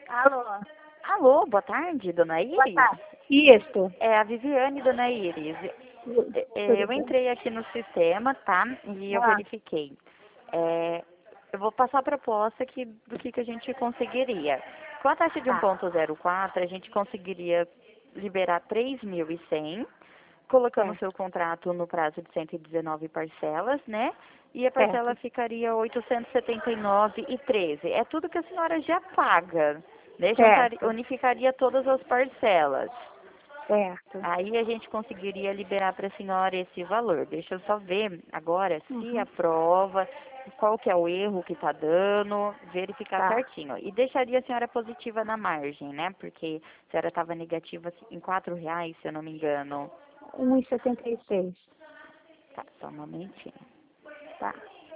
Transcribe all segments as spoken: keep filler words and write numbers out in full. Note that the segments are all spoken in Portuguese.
Alô? Alô, boa tarde, dona Boa Iris? tarde. Isso. É a Viviane, dona Iris. É, é, Tudo Eu bem? entrei aqui no sistema, tá? E eu Ah, verifiquei. É, eu vou passar a proposta aqui do que, que a gente conseguiria. Com a taxa de um tá. ponto zero quatro, a gente conseguiria liberar três mil e cem, colocando o Certo, seu contrato no prazo de cento e dezenove parcelas, né? E a parcela certo. ficaria oitocentos e setenta e nove e treze. É tudo que a senhora já paga, né? Juntari- Certo, unificaria todas as parcelas. certo. Aí a gente conseguiria liberar para a senhora esse valor. Deixa eu só ver agora se Uhum. aprova, qual que é o erro que está dando, verificar Tá. certinho. E deixaria a senhora positiva na margem, né? Porque a senhora estava negativa em quatro reais, se eu não me engano. um e setenta e seis. Tá, só um momentinho. Tá.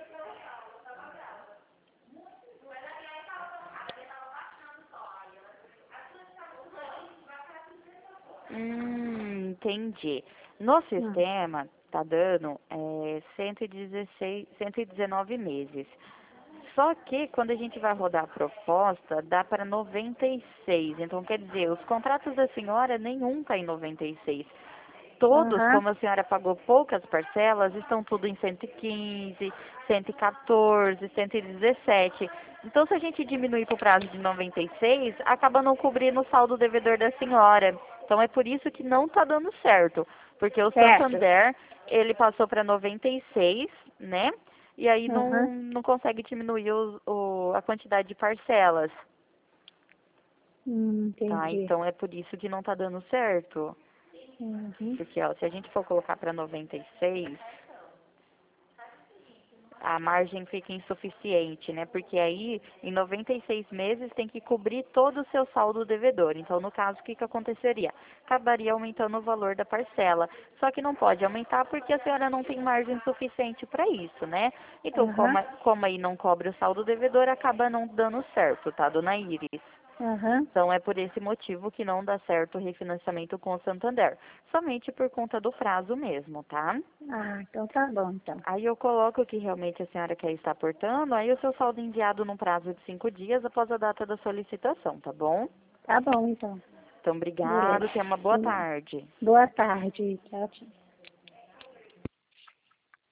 Hum, entendi. No Hum. sistema tá dando é, cento e dezesseis, cento e dezenove meses. Só que quando a gente vai rodar a proposta, dá para noventa e seis. Então, quer dizer, os contratos da senhora, nenhum está em noventa e seis. Todos, Aham. como a senhora pagou poucas parcelas, estão tudo em cento e quinze, cento e quatorze, cento e dezessete. Então, se a gente diminuir para o prazo de noventa e seis, acaba não cobrindo o saldo devedor da senhora. Então, é por isso que não está dando certo. Porque o Certo. Santander, ele passou para noventa e seis, né? E aí não, Aham. não consegue diminuir o, o- a quantidade de parcelas, Hum, tá? entendi. Então, é por isso que não está dando certo. Uhum. Porque, ó, se a gente for colocar para noventa e seis, a margem fica insuficiente, né? Porque aí, em noventa e seis meses, tem que cobrir todo o seu saldo devedor. Então, no caso, o que, que aconteceria? Acabaria aumentando o valor da parcela. Só que não pode aumentar porque a senhora não tem margem suficiente para isso, né? Então, como, Aham. como aí não cobre o saldo devedor, acaba não dando certo, tá, dona Iris? Aham. Então, é por esse motivo que não dá certo o refinanciamento com o Santander. Somente por conta do prazo mesmo, tá? Ah, então tá bom, então. Aí eu coloco que realmente a senhora quer estar aportando, aí o seu saldo é enviado num prazo de cinco dias após a data da solicitação, tá bom? Tá bom, então. Então, Beleza. obrigado, tenha uma boa Hum. tarde. Boa tarde. Tchau, tchau.